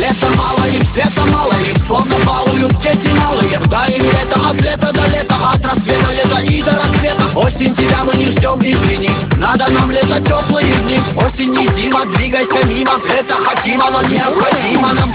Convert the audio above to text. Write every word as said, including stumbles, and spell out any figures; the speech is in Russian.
Лето мало им, света мало им, словно балуют дети малые. Дай им лето, от лета до лета, от рассвета лета и до рассвета. Осень, тебя мы не ждем, извини, надо нам лето, теплые дни. Осень не зима, двигайся мимо, это хотимо, но необходимо нам.